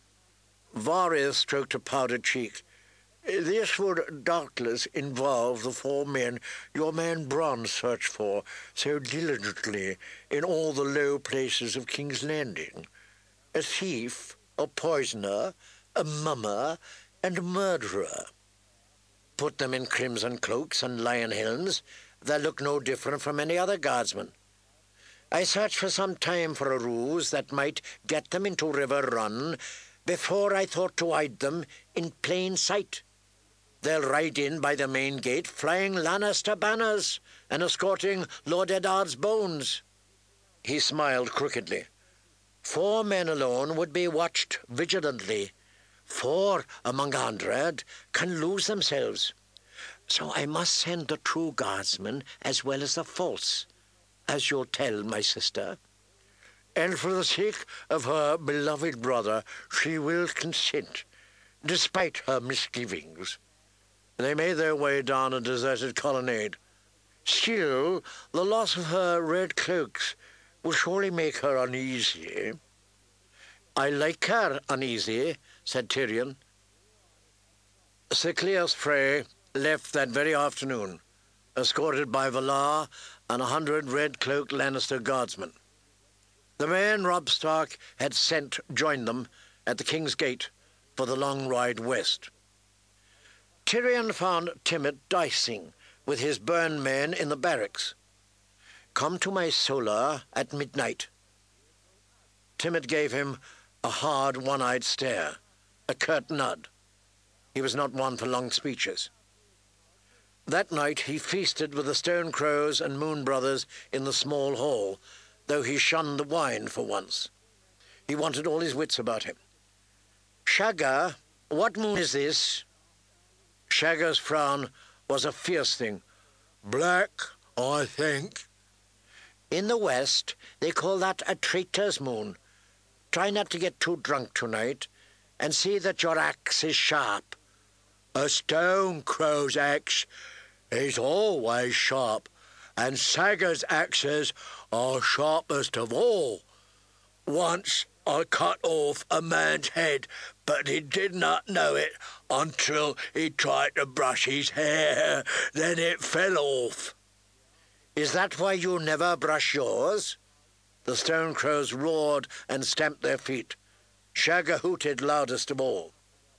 Varys stroked a powdered cheek. "This would doubtless involve the 4 men your man Bronn searched for so diligently in all the low places of King's Landing. A thief, a poisoner, a mummer, and a murderer. Put them in crimson cloaks and lion helms, they'll look no different from any other guardsman. I searched for some time for a ruse that might get them into River Run before I thought to hide them in plain sight. They'll ride in by the main gate flying Lannister banners and escorting Lord Eddard's bones." He smiled crookedly. 4 men alone would be watched vigilantly. 4 among 100 can lose themselves. So I must send the true guardsmen as well as the false, as you'll tell my sister. And for the sake of her beloved brother, she will consent, despite her misgivings." They made their way down a deserted colonnade. "Still, the loss of her red cloaks will surely make her uneasy." "I like her uneasy," said Tyrion. Sir Cleos Frey left that very afternoon, escorted by Valar and 100 red-cloaked Lannister guardsmen. The man Robb Stark had sent joined them at the King's Gate for the long ride west. Tyrion found Timett dicing with his burned men in the barracks. "Come to my solar at midnight." Timett gave him a hard, one-eyed stare, a curt nod. He was not one for long speeches. That night he feasted with the Stone Crows and Moon Brothers in the small hall, though he shunned the wine for once. He wanted all his wits about him. "Shagga, what moon is this?" Shagga's frown was a fierce thing. "Black, I think." "In the west, they call that a traitor's moon. Try not to get too drunk tonight, and see that your axe is sharp." "A Stone Crow's axe is always sharp, and Sagga's axes are sharpest of all. Once I cut off a man's head, but he did not know it until he tried to brush his hair. Then it fell off." "Is that why you never brush yours?" The Stone Crows roared and stamped their feet. Shagga hooted loudest of all.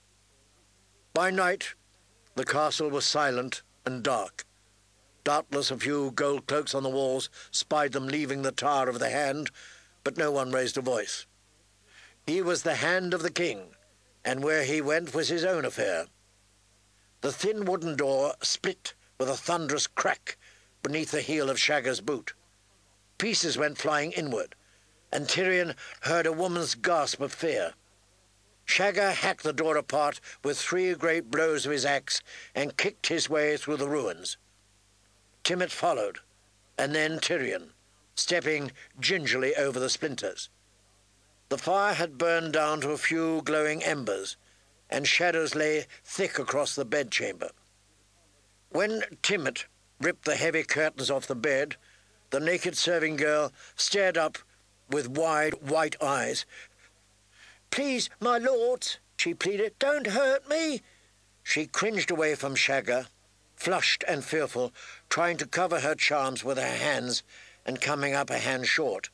By night, the castle was silent and dark. Doubtless a few gold cloaks on the walls spied them leaving the Tower of the Hand, but no one raised a voice. He was the Hand of the King, and where he went was his own affair. The thin wooden door split with a thunderous crack beneath the heel of Shagga's boot. Pieces went flying inward, and Tyrion heard a woman's gasp of fear. Shagga hacked the door apart with 3 great blows of his axe and kicked his way through the ruins. Timett followed, and then Tyrion, stepping gingerly over the splinters. The fire had burned down to a few glowing embers, and shadows lay thick across the bedchamber. When Timett ripped the heavy curtains off the bed, the naked serving girl stared up with wide, white eyes. "Please, my lords," she pleaded, "don't hurt me." She cringed away from Shagga, flushed and fearful, trying to cover her charms with her hands and coming up a hand short.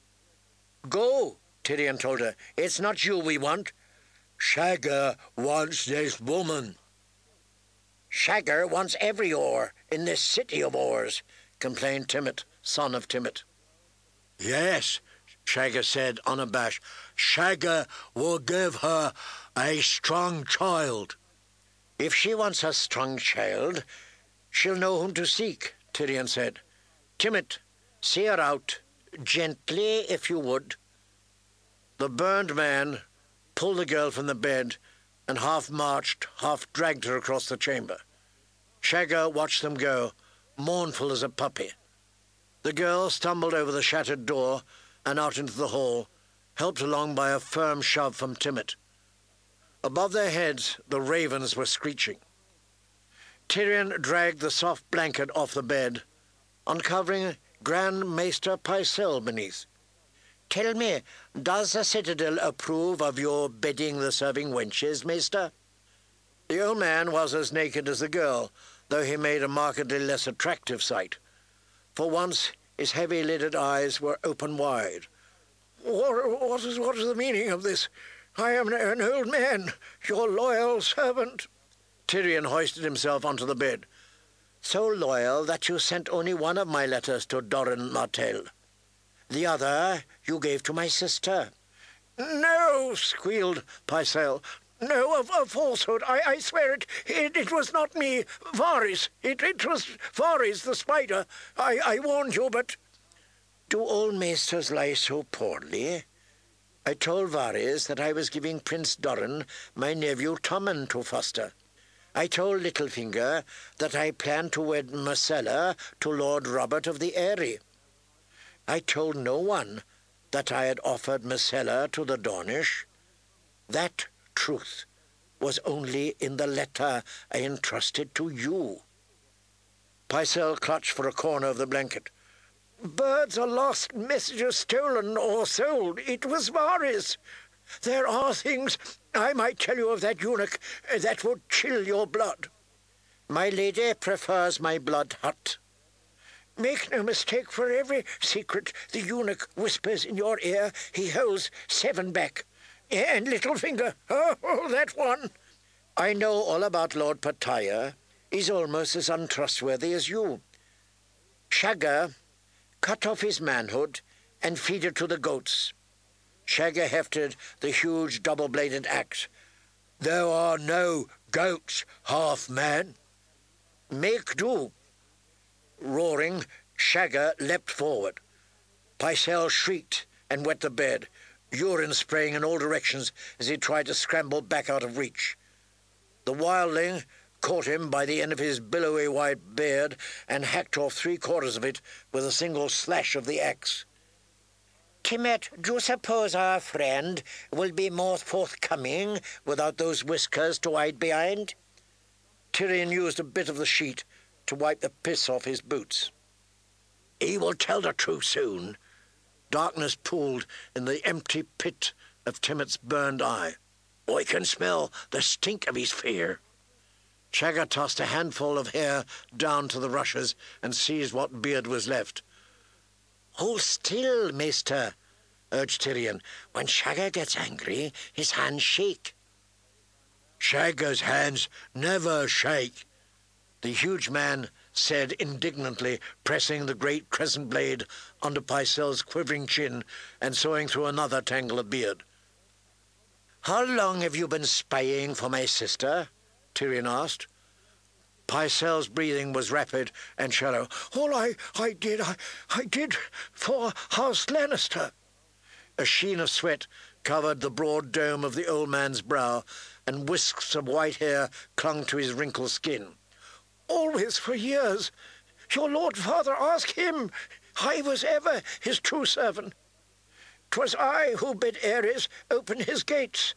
"Go," Tyrion told her. "It's not you we want." "Shagga wants this woman." "Shagga wants every oar in this city of oars," complained Timett, son of Timett. "Yes," Shagga said, unabashed. "Shagga will give her a strong child." "If she wants a strong child, she'll know whom to seek," Tyrion said. "Timett, see her out, gently if you would." The burned man pulled the girl from the bed and half marched, half dragged her across the chamber. Shagger watched them go, mournful as a puppy. The girl stumbled over the shattered door and out into the hall, helped along by a firm shove from Timett. Above their heads, the ravens were screeching. Tyrion dragged the soft blanket off the bed, uncovering Grand Maester Pycelle beneath. "Tell me, does the citadel approve of your bedding the serving wenches, Maester?" The old man was as naked as the girl, though he made a markedly less attractive sight. For once, his heavy-lidded eyes were open wide. What is the meaning of this? I am an old man, your loyal servant." Tyrion hoisted himself onto the bed. "So loyal that you sent only one of my letters to Doran Martell. The other you gave to my sister." "No," squealed Pycelle. "No, a falsehood. I swear it. It was not me. Varys. It was Varys the spider. I warned you, but—" "Do old maesters lie so poorly? I told Varys that I was giving Prince Doran my nephew Tommen to foster. I told Littlefinger that I planned to wed Myrcella to Lord Robert of the Eyrie. I told no one that I had offered Myrcella to the Dornish. That truth was only in the letter I entrusted to you." Pycelle clutched for a corner of the blanket. "Birds are lost, messages stolen or sold. It was Varys. There are things I might tell you of that eunuch that would chill your blood." "My lady prefers my blood hot." "Make no mistake, for every secret the eunuch whispers in your ear, he holds 7 back. And Littlefinger, oh, that one." "I know all about Lord Pattaya. He's almost as untrustworthy as you. Shagger, cut off his manhood and feed it to the goats." Shagger hefted the huge double-bladed axe. "There are no goats, half-man." "Make do." Roaring, Shagger leapt forward. Pycelle shrieked and wet the bed, urine spraying in all directions as he tried to scramble back out of reach. The wildling caught him by the end of his billowy white beard and hacked off 3/4 of it with a single slash of the axe. "Timett, do you suppose our friend will be more forthcoming without those whiskers to hide behind?" Tyrion used a bit of the sheet to wipe the piss off his boots. "He will tell the truth soon." Darkness pooled in the empty pit of Timett's burned eye. "I can smell the stink of his fear." Shagger tossed a handful of hair down to the rushes and seized what beard was left. "Hold still, maester," urged Tyrion. "When Shagger gets angry, his hands shake." "Shagger's hands never shake," the huge man said indignantly, pressing the great crescent blade under Pycelle's quivering chin and sawing through another tangle of beard. "How long have you been spying for my sister?" Tyrion asked. Pycelle's breathing was rapid and shallow. "All I did for House Lannister." A sheen of sweat covered the broad dome of the old man's brow, and wisps of white hair clung to his wrinkled skin. "Always, for years. Your lord father, ask him. I was ever his true servant. 'Twas I who bid Aerys open his gates."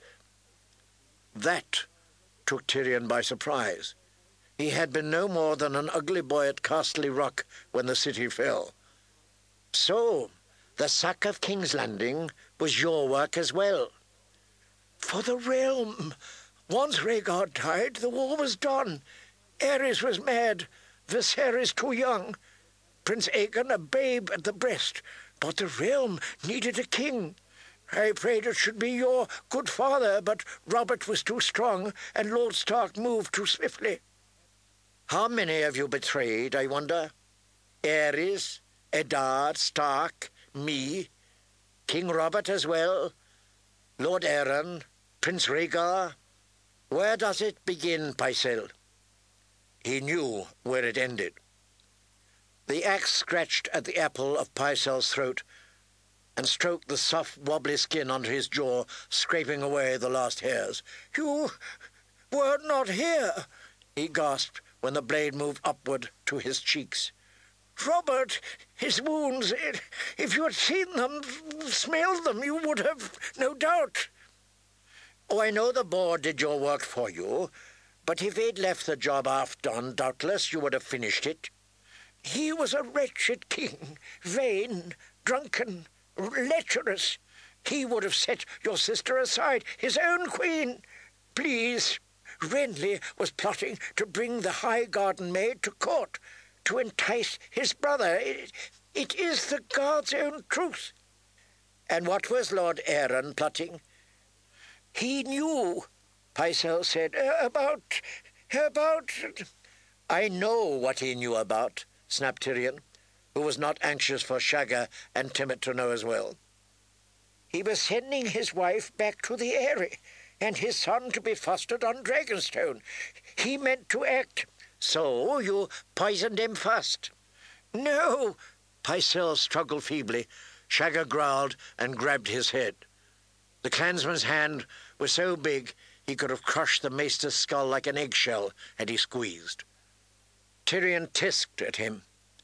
That took Tyrion by surprise. He had been no more than an ugly boy at Casterly Rock when the city fell. "So, the sack of King's Landing was your work as well?" "For the realm. Once Rhaegar died, the war was done. Aerys was mad, Viserys too young, Prince Aegon a babe at the breast, but the realm needed a king. I prayed it should be your good father, but Robert was too strong, and Lord Stark moved too swiftly." "How many have you betrayed, I wonder? Aerys, Eddard, Stark, me, King Robert as well, Lord Arryn, Prince Rhaegar? Where does it begin, Pycelle?" He knew where it ended. The axe scratched at the apple of Pycelle's throat, and stroked the soft, wobbly skin under his jaw, scraping away the last hairs. "You were not here," he gasped when the blade moved upward to his cheeks. "Robert, his wounds, if you had seen them, smelled them, you would have, no doubt." "Oh, I know the boar did your work for you, but if he'd left the job half done, doubtless you would have finished it." "He was a wretched king, vain, drunken, lecherous. He would have set your sister aside, his own queen. Please, Renly was plotting to bring the high garden maid to court, to entice his brother. It is the God's own truth." "And what was Lord Arryn plotting?" "He knew," Pycelle said, about... "I know what he knew about," snapped Tyrion, who was not anxious for Shagga and Timett to know as well. "He was sending his wife back to the Eyrie, and his son to be fostered on Dragonstone. He meant to act..." "So you poisoned him first?" "No." Pycelle struggled feebly. Shagga growled and grabbed his head. The clansman's hand was so big he could have crushed the maester's skull like an eggshell had he squeezed. Tyrion tisked at him.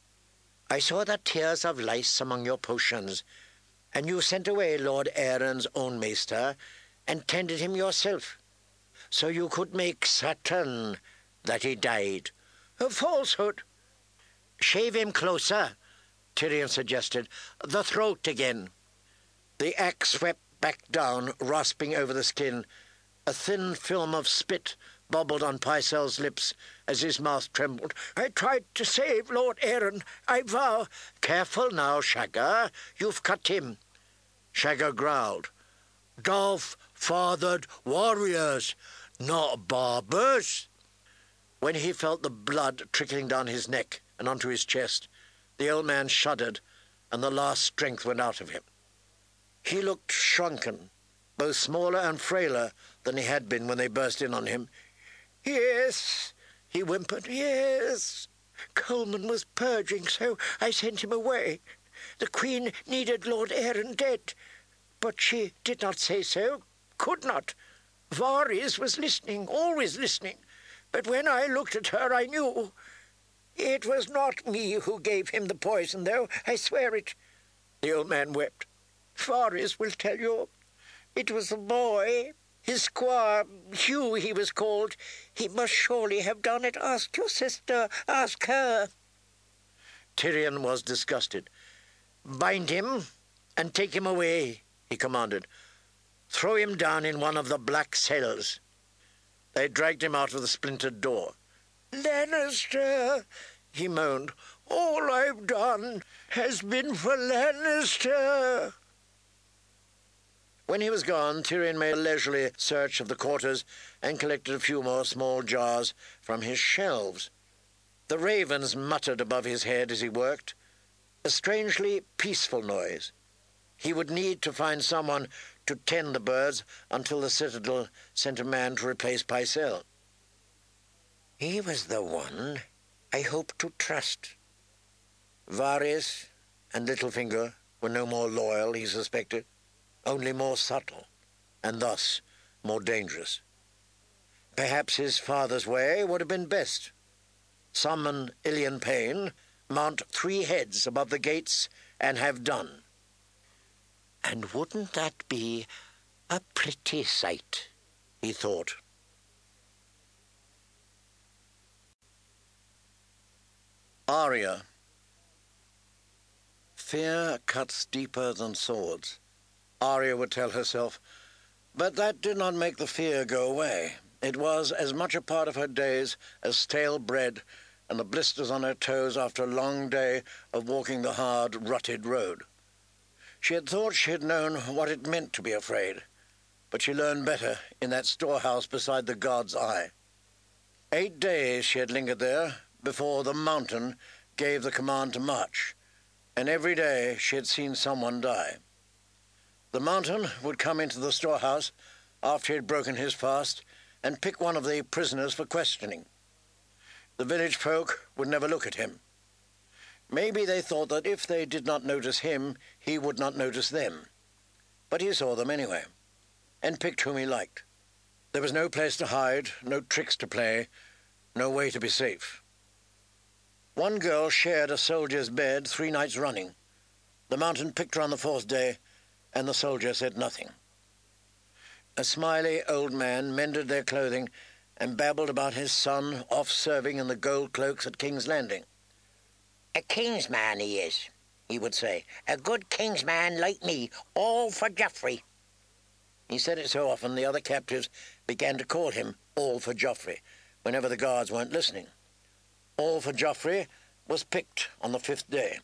"I saw the tears of lice among your potions, and you sent away Lord Arryn's own maester and tended him yourself, so you could make certain that he died." "A falsehood." "Shave him closer," Tyrion suggested. "The throat again." The axe swept back down, rasping over the skin. A thin film of spit bubbled on Pycelle's lips as his mouth trembled. "I tried to save Lord Arryn, I vow." "Careful now, Shagga. You've cut him." Shagga growled. "Dove-fathered warriors, not barbers." When he felt the blood trickling down his neck and onto his chest, the old man shuddered, and the last strength went out of him. He looked shrunken, both smaller and frailer than he had been when they burst in on him. "Yes," he whimpered, "yes. Coleman was purging, so I sent him away. The Queen needed Lord Arryn dead, but she did not say so, could not. Varys was listening, always listening, but when I looked at her I knew. It was not me who gave him the poison, though, I swear it." The old man wept. "Varys will tell you. It was the boy, his squire, Hugh he was called. He must surely have done it. Ask your sister, ask her." Tyrion was disgusted. "Bind him and take him away," he commanded. "Throw him down in one of the black cells." They dragged him out of the splintered door. "Lannister," he moaned. "All I've done has been for Lannister." When he was gone, Tyrion made a leisurely search of the quarters and collected a few more small jars from his shelves. The ravens muttered above his head as he worked, a strangely peaceful noise. He would need to find someone to tend the birds until the Citadel sent a man to replace Pycelle. He was the one I hoped to trust. Varys and Littlefinger were no more loyal, he suspected, only more subtle, and thus more dangerous. Perhaps his father's way would have been best. Summon Ilyn Payne, mount 3 heads above the gates, and have done. And wouldn't that be a pretty sight, he thought. Arya. Fear cuts deeper than swords, Arya would tell herself, but that did not make the fear go away. It was as much a part of her days as stale bread and the blisters on her toes after a long day of walking the hard, rutted road. She had thought she had known what it meant to be afraid, but she learned better in that storehouse beside the God's Eye. 8 days she had lingered there before the mountain gave the command to march, and every day she had seen someone die. The mountain would come into the storehouse after he had broken his fast and pick one of the prisoners for questioning. The village folk would never look at him. Maybe they thought that if they did not notice him, he would not notice them. But he saw them anyway, and picked whom he liked. There was no place to hide, no tricks to play, no way to be safe. One girl shared a soldier's bed 3 nights running. The mountain picked her on the 4th day, and the soldier said nothing. A smiley old man mended their clothing and babbled about his son off serving in the Gold Cloaks at King's Landing. "A king's man he is," he would say. "A good king's man like me, all for Geoffrey." He said it so often the other captives began to call him All for Geoffrey whenever the guards weren't listening. All for Geoffrey was picked on the 5th day.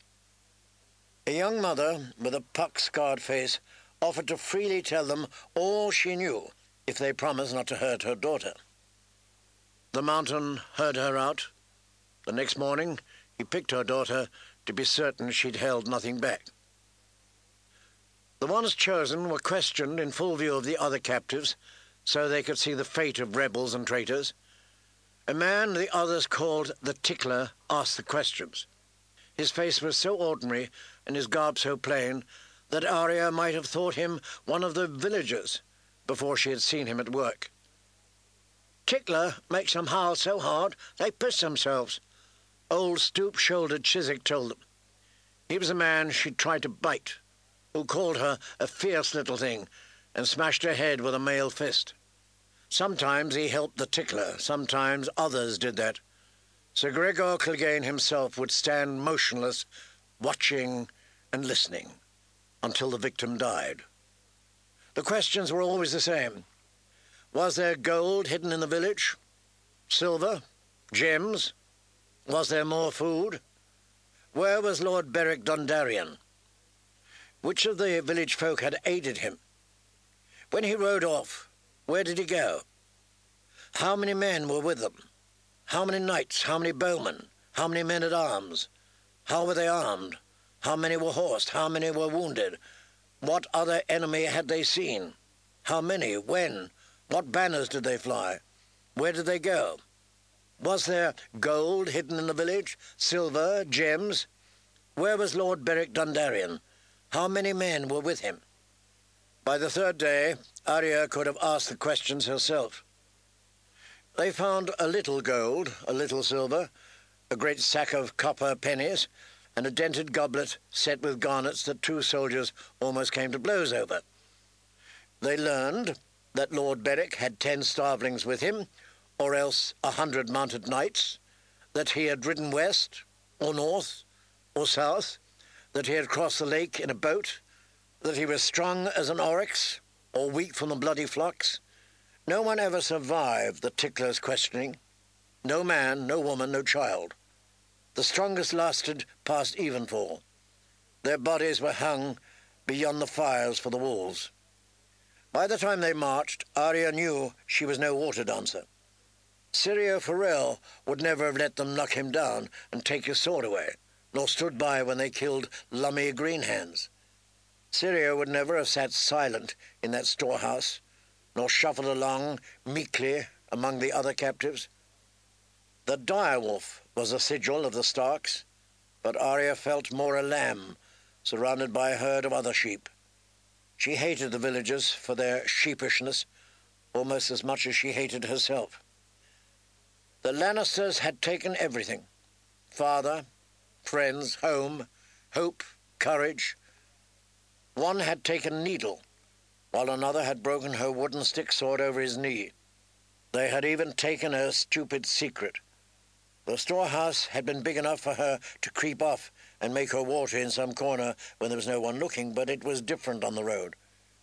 A young mother with a pock-scarred face offered to freely tell them all she knew if they promised not to hurt her daughter. The mountain heard her out. The next morning he picked her daughter to be certain she'd held nothing back. The ones chosen were questioned in full view of the other captives, so they could see the fate of rebels and traitors. A man the others called the Tickler asked the questions. His face was so ordinary and his garb so plain that Arya might have thought him one of the villagers before she had seen him at work. "Tickler makes them howl so hard they piss themselves," old stoop-shouldered Chiswick told them. He was a man she'd tried to bite, who called her a fierce little thing and smashed her head with a mailed fist. Sometimes he helped the Tickler, sometimes others did that. Sir Gregor Clegane himself would stand motionless, watching and listening, until the victim died. The questions were always the same. Was there gold hidden in the village? Silver? Gems? Was there more food? Where was Lord Beric Dondarrion? Which of the village folk had aided him? When he rode off, where did he go? How many men were with them? How many knights? How many bowmen? How many men-at-arms? How were they armed? How many were horsed? How many were wounded? What other enemy had they seen? How many? When? What banners did they fly? Where did they go? Was there gold hidden in the village? Silver? Gems? Where was Lord Beric Dondarrion? How many men were with him? By the 3rd day, Arya could have asked the questions herself. They found a little gold, a little silver, a great sack of copper pennies, and a dented goblet set with garnets that 2 soldiers almost came to blows over. They learned that Lord Beric had 10 starvelings with him, or else 100 mounted knights, that he had ridden west, or north, or south, that he had crossed the lake in a boat, that he was strong as an oryx, or weak from the bloody flocks. No one ever survived the Tickler's questioning. No man, no woman, no child. The strongest lasted past evenfall. Their bodies were hung beyond the fires for the wolves. By the time they marched, Arya knew she was no water dancer. Syrio Forel would never have let them knock him down and take his sword away, nor stood by when they killed Lummy Greenhands. Syrio would never have sat silent in that storehouse, nor shuffled along meekly among the other captives. The direwolf was a sigil of the Starks, but Arya felt more a lamb, surrounded by a herd of other sheep. She hated the villagers for their sheepishness almost as much as she hated herself. The Lannisters had taken everything: father, friends, home, hope, courage. One had taken Needle, while another had broken her wooden stick sword over his knee. They had even taken her stupid secret. The storehouse had been big enough for her to creep off and make her water in some corner when there was no one looking, but it was different on the road.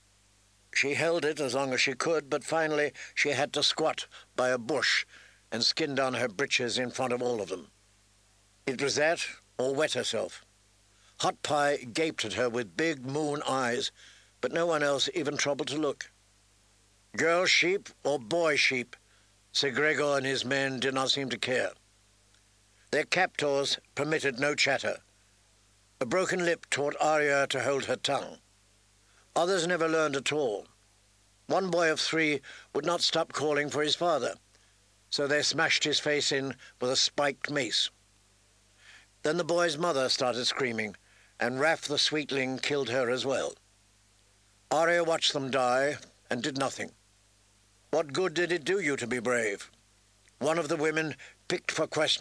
She held it as long as she could, but finally she had to squat by a bush and skin down her breeches in front of all of them. It was that, or wet herself. Hot Pie gaped at her with big moon eyes, but no one else even troubled to look. Girl sheep or boy sheep, Sir Gregor and his men did not seem to care. Their captors permitted no chatter. A broken lip taught Arya to hold her tongue. Others never learned at all. One boy of 3 would not stop calling for his father, so they smashed his face in with a spiked mace. Then the boy's mother started screaming, and Raff the sweetling killed her as well. Arya watched them die and did nothing. What good did it do you to be brave? One of the women picked for questions